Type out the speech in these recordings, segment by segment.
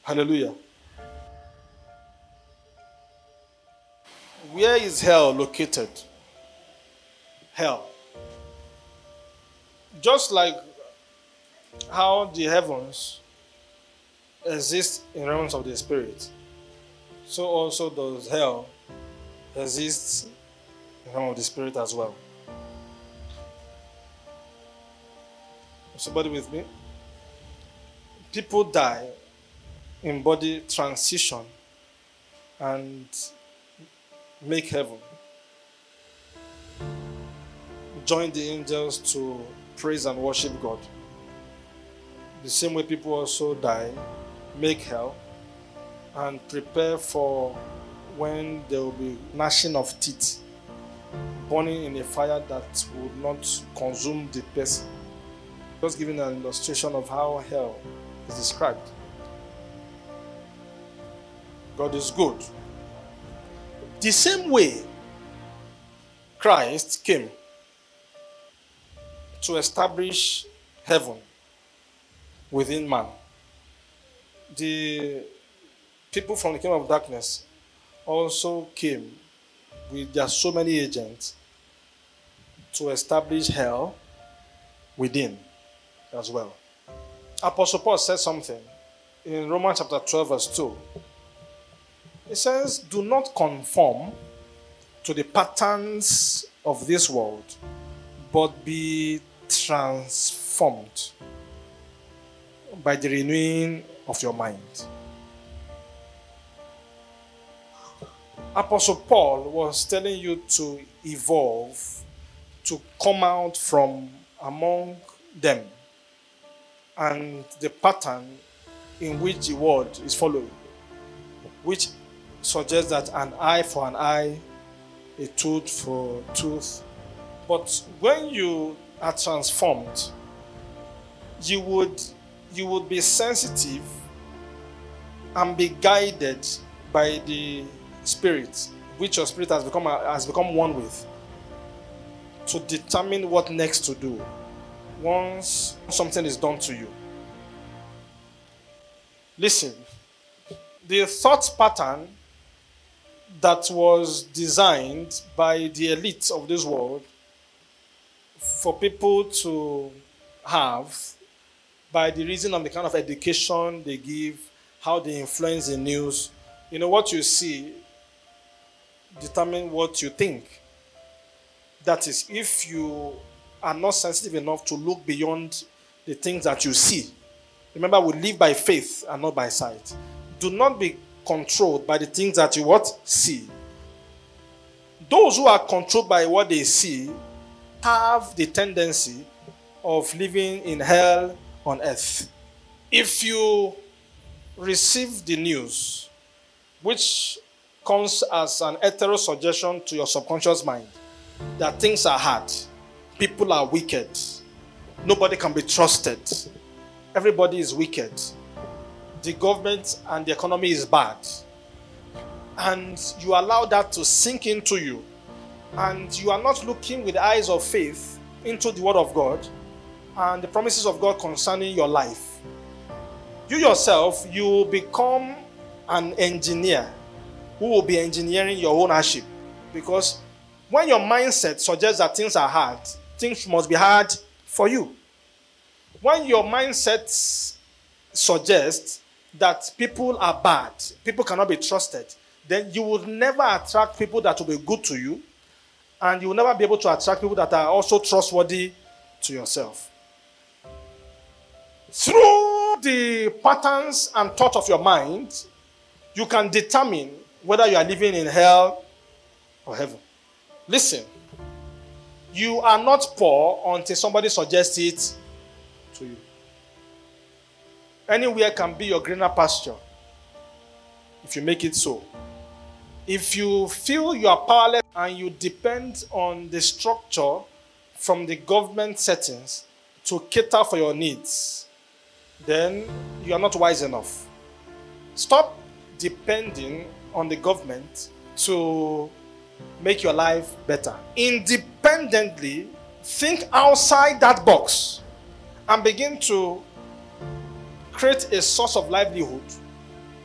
Hallelujah. Where is hell located? Hell. Just like how the heavens exist in realms of the spirit, so also does hell exist in realm of the spirit as well. Is somebody with me? People die in body transition and make heaven. Join the angels to praise and worship God. The same way people also die, make hell, and prepare for when there will be gnashing of teeth, burning in a fire that would not consume the person. Just giving an illustration of how hell is described. God is good. The same way Christ came to establish heaven within man. The people from the kingdom of darkness also came with their so many agents to establish hell within as well. Apostle Paul said something in Romans chapter 12 verse 2. It says, do not conform to the patterns of this world, but be transformed by the renewing of your mind. Apostle Paul was telling you to evolve, to come out from among them and the pattern in which the world is following, which suggests that an eye for an eye, a tooth for tooth. But when you are transformed, you would be sensitive and be guided by the Spirit, which your spirit has become one with, to determine what next to do once something is done to you. Listen, the thought pattern that was designed by the elites of this world for people to have by the reason of the kind of education they give, how they influence the news. You know, what you see determine what you think. That is, if you are not sensitive enough to look beyond the things that you see. Remember, we live by faith and not by sight. Do not be controlled by the things that you what? See. Those who are controlled by what they see have the tendency of living in hell on earth. If you receive the news, which comes as an hetero suggestion to your subconscious mind, that things are hard, people are wicked, nobody can be trusted, everybody is wicked, the government and the economy is bad, and you allow that to sink into you, and you are not looking with the eyes of faith into the word of God and the promises of God concerning your life, you yourself, you will become an engineer who will be engineering your ownership. Because when your mindset suggests that things are hard, things must be hard for you. When your mindset suggests that people are bad, people cannot be trusted, then you will never attract people that will be good to you, and you will never be able to attract people that are also trustworthy to yourself. Through the patterns and thoughts of your mind, you can determine whether you are living in hell or heaven. Listen, you are not poor until somebody suggests it to you. Anywhere can be your greener pasture if you make it so. If you feel you are powerless and you depend on the structure from the government settings to cater for your needs, then you are not wise enough. Stop depending on the government to make your life better. Independently, think outside that box and begin to create a source of livelihood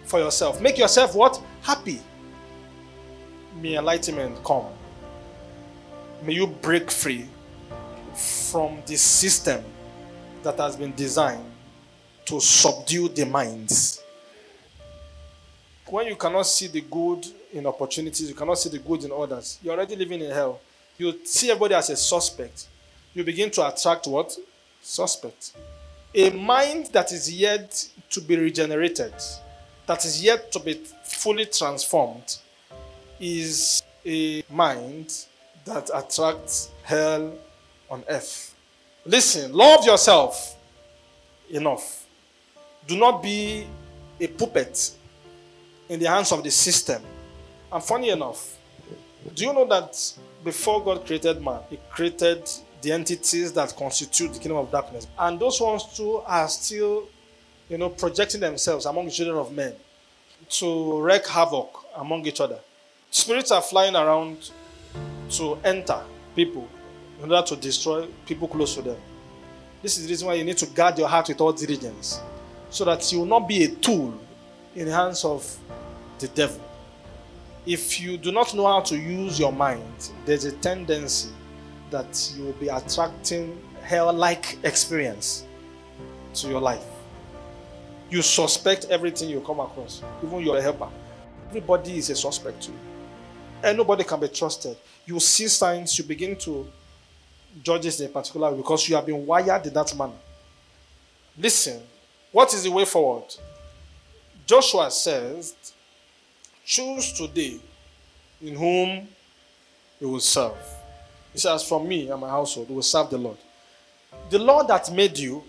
for yourself. Make yourself what? Happy. May enlightenment come. May you break free from the system that has been designed to subdue the minds. When you cannot see the good in opportunities, you cannot see the good in others, you're already living in hell. You see everybody as a suspect. You begin to attract what? Suspect. A mind that is yet to be regenerated, that is yet to be fully transformed, is a mind that attracts hell on earth. Listen, love yourself enough. Do not be a puppet in the hands of the system. And funny enough, do you know that before God created man, he created the entities that constitute the kingdom of darkness? And those ones too are still, projecting themselves among the children of men to wreak havoc among each other. Spirits are flying around to enter people in order to destroy people close to them. This is the reason why you need to guard your heart with all diligence, so that you will not be a tool in the hands of the devil. If you do not know how to use your mind, there's a tendency that you will be attracting hell-like experience to your life. You suspect everything you come across, even your helper. Everybody is a suspect to you. And nobody can be trusted. You see signs, you begin to judge it in a particular way because you have been wired in that manner. Listen, what is the way forward? Joshua says, choose today in whom you will serve. He says, from me and my household, we will serve the Lord. The Lord that made you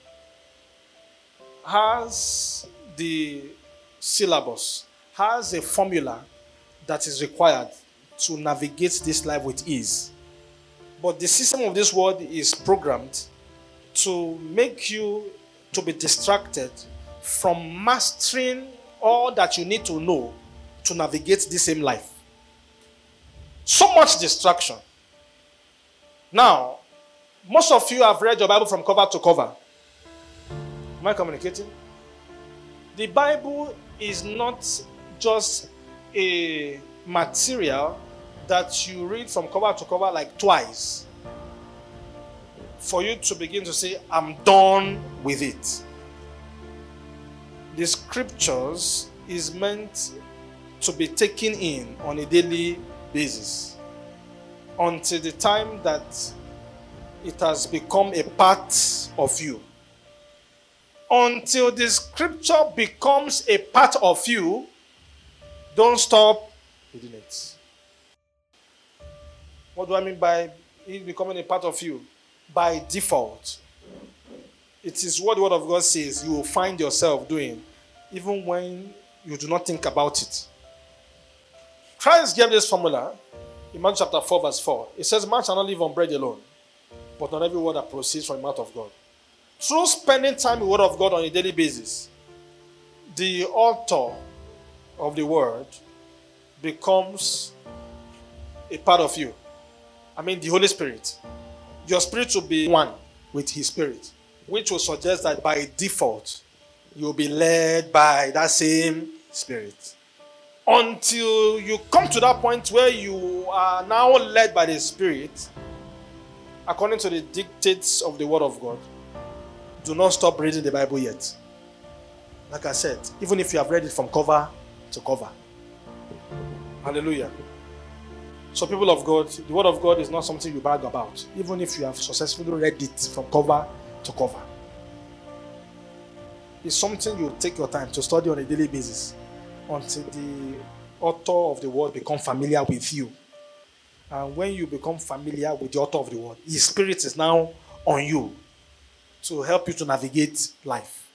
has the syllabus, has a formula that is required to navigate this life with ease. But the system of this world is programmed to make you to be distracted from mastering all that you need to know to navigate the same life. So much distraction. Now, most of you have read your Bible from cover to cover. Am I communicating? The Bible is not just a material that you read from cover to cover like twice for you to begin to say, I'm done with it. The scriptures is meant to be taken in on a daily basis until the time that it has become a part of you. Until the scripture becomes a part of you, don't stop reading it. What do I mean by it becoming a part of you? By default. It is what the Word of God says you will find yourself doing, even when you do not think about it. Christ gave this formula in Matthew chapter 4, verse 4. It says, man shall not live on bread alone, but on every word that proceeds from the mouth of God. Through spending time with the Word of God on a daily basis, the author of the Word becomes a part of you. I mean, the Holy Spirit. Your spirit will be one with His Spirit, which will suggest that by default, you'll be led by that same Spirit. Until you come to that point where you are now led by the Spirit, according to the dictates of the Word of God, do not stop reading the Bible yet. Like I said, even if you have read it from cover to cover. Hallelujah. So people of God, the Word of God is not something you brag about, even if you have successfully read it from cover to cover. It's something you take your time to study on a daily basis until the author of the Word becomes familiar with you. And when you become familiar with the author of the Word, His Spirit is now on you to help you to navigate life.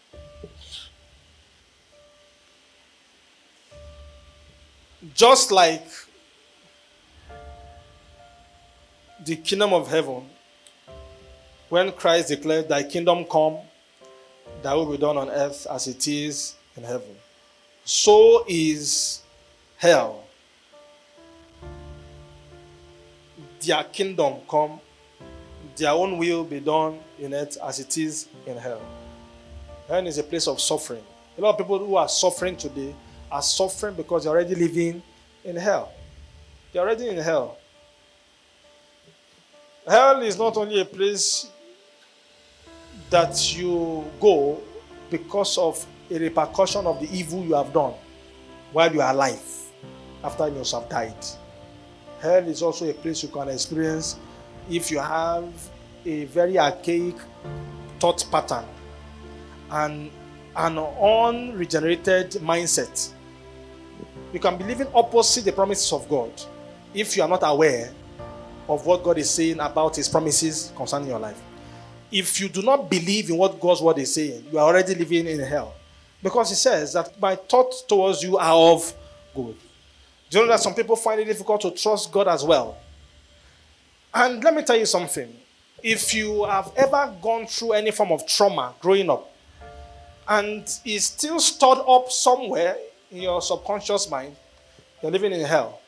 Just like the kingdom of heaven, when Christ declared, thy kingdom come, thy will be done on earth as it is in heaven, so is hell. Their kingdom come, their own will be done in earth as it is in hell. Heaven is a place of suffering. A lot of people who are suffering today are suffering because they're already living in hell. They're already in hell. Hell is not only a place that you go because of a repercussion of the evil you have done while you are alive, after you have died. Hell is also a place you can experience if you have a very archaic thought pattern and an unregenerated mindset. You can be living opposite the promises of God if you are not aware of what God is saying about his promises concerning your life. If you do not believe in what God's word is saying, you are already living in hell. Because he says that my thoughts towards you are of good. Do you know that some people find it difficult to trust God as well? And let me tell you something. If you have ever gone through any form of trauma growing up, and it's still stored up somewhere in your subconscious mind, you're living in hell.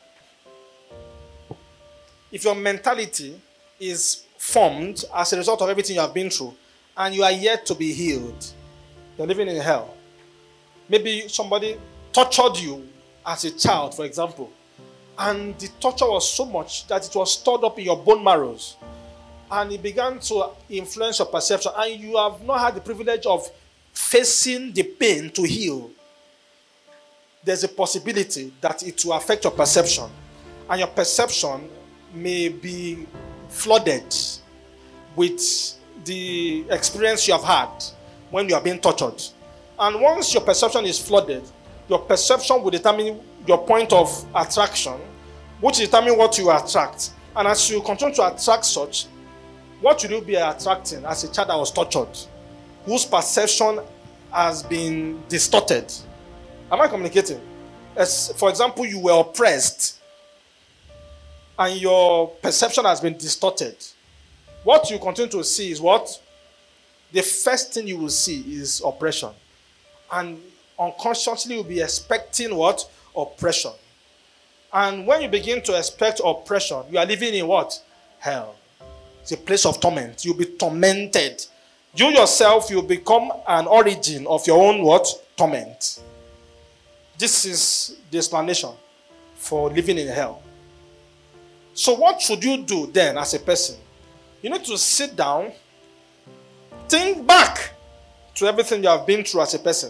If your mentality is formed as a result of everything you have been through, and you are yet to be healed, you're living in hell. Maybe somebody tortured you as a child, for example, and the torture was so much that it was stored up in your bone marrows, and it began to influence your perception, and you have not had the privilege of facing the pain to heal. There's a possibility that it will affect your perception, and your perception may be flooded with the experience you have had when you are being tortured. And once your perception is flooded, your perception will determine your point of attraction, which will determine what you attract. And as you continue to attract such, what will you be attracting as a child that was tortured, whose perception has been distorted? Am I communicating? As, for example, you were oppressed and your perception has been distorted. What you continue to see is what? The first thing you will see is oppression. And unconsciously you'll be expecting what? Oppression. And when you begin to expect oppression, you are living in what? Hell. It's a place of torment. You'll be tormented. You yourself, you become an origin of your own what? Torment. This is the explanation for living in hell. So what should you do then as a person? You need to sit down, think back to everything you have been through as a person.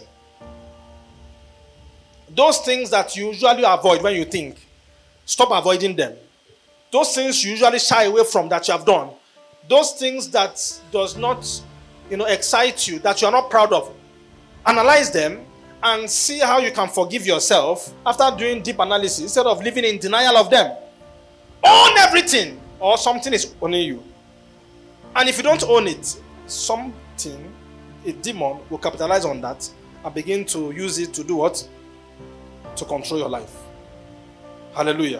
Those things that you usually avoid when you think, stop avoiding them. Those things you usually shy away from that you have done. Those things that does not, excite you, that you are not proud of. Analyze them and see how you can forgive yourself after doing deep analysis instead of living in denial of them. Own everything, or something is owning you. And if you don't own it, something, a demon, will capitalize on that and begin to use it to do what? To control your life. Hallelujah.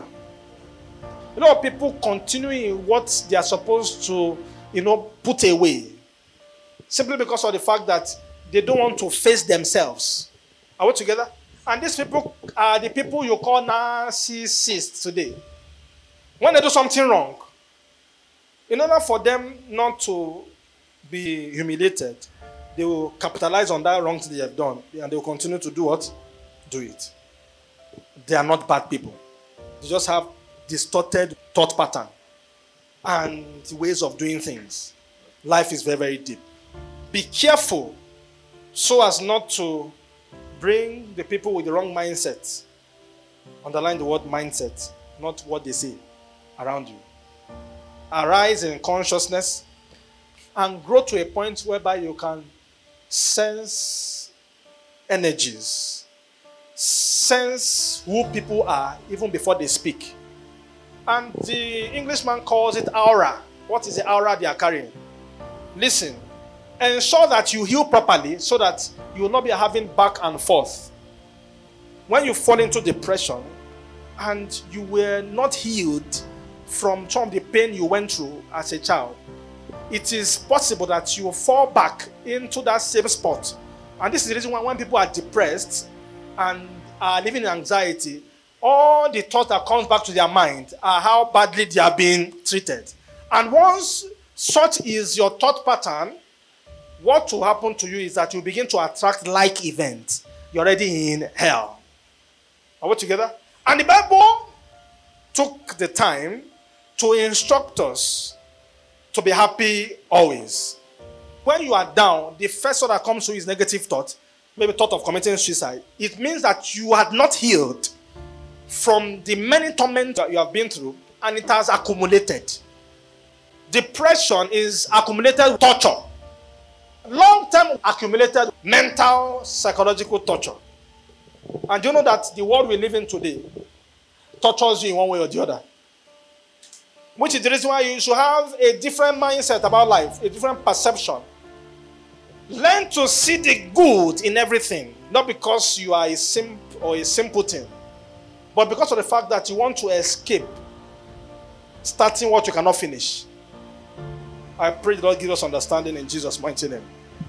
A lot of people continue in what they are supposed to, put away. Simply because of the fact that they don't want to face themselves. Are we together? And these people are the people you call narcissists today. When they do something wrong, in order for them not to be humiliated, they will capitalize on that wrong thing they have done, and they will continue to do what? Do it. They are not bad people. They just have distorted thought pattern and ways of doing things. Life is very, very deep. Be careful so as not to bring the people with the wrong mindset. Underline the word mindset, not what they say around you. Arise in consciousness and grow to a point whereby you can sense energies, sense who people are even before they speak. And the Englishman calls it aura. What is the aura they are carrying? Listen, ensure that you heal properly so that you will not be having back and forth. When you fall into depression and you were not healed from some of the pain you went through as a child, it is possible that you will fall back into that same spot. And this is the reason why when people are depressed and are living in anxiety, all the thoughts that comes back to their mind are how badly they are being treated. And once such is your thought pattern, what will happen to you is that you begin to attract like events. you're already in hell. Are we together? And the Bible took the time to instruct us to be happy always. When you are down, the first thought that comes to you is negative thought, maybe thought of committing suicide. It means that you had not healed from the many torments that you have been through, and it has accumulated. Depression is accumulated torture. Long-term accumulated mental, psychological torture. And do you know that the world we live in today tortures you in one way or the other? Which is the reason why you should have a different mindset about life, a different perception. Learn to see the good in everything, not because you are a simp or a simpleton, but because of the fact that you want to escape starting what you cannot finish. I pray the Lord give us understanding in Jesus' mighty name.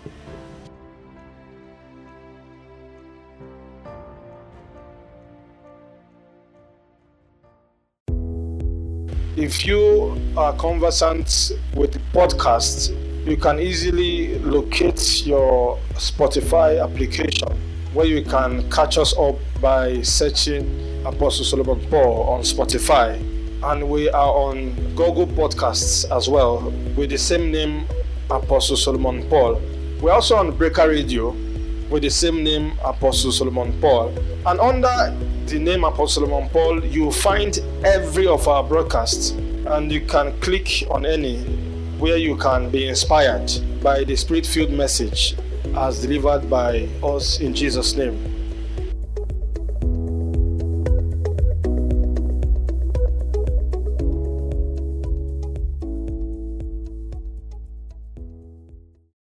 If you are conversant with the podcast, you can easily locate your Spotify application where you can catch us up by searching Apostle Solomon Paul on Spotify. And we are on Google Podcasts as well with the same name, Apostle Solomon Paul. We're also on Breaker Radio with the same name, Apostle Solomon Paul. And under the name Apostle Solomon Paul, you find every of our broadcasts, and you can click on any where you can be inspired by the Spirit-filled message as delivered by us in Jesus' name.